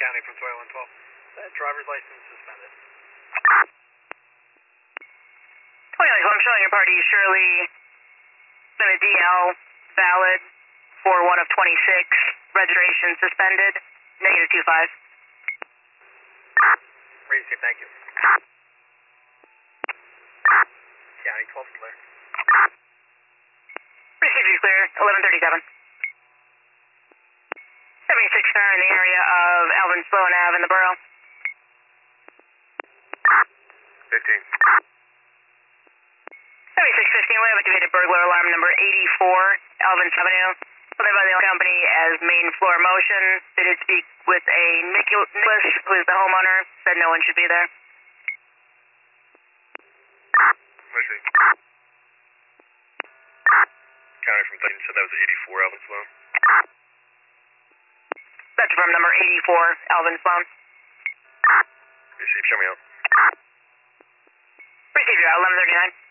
County from 2112. Driver's license suspended. 2112, I'm showing your party Shirley Senate DL valid for 1 of 26. Registration suspended. -25. Raise it, thank you. County 12 clear. Received you clear, 1137. 76 car in the area of Alvin Sloan Ave in the borough. 15. 7615, we have activated burglar alarm number 84, Alvin Avenue. Called by the company as main floor motion. They did speak with a Nicholas, who is the homeowner, said no one should be there. Mercy. County from 13 said that was 84 Alvin Sloan. That's from number 84, Alvin Sloan. Receive, show me out. Receive you, 1139.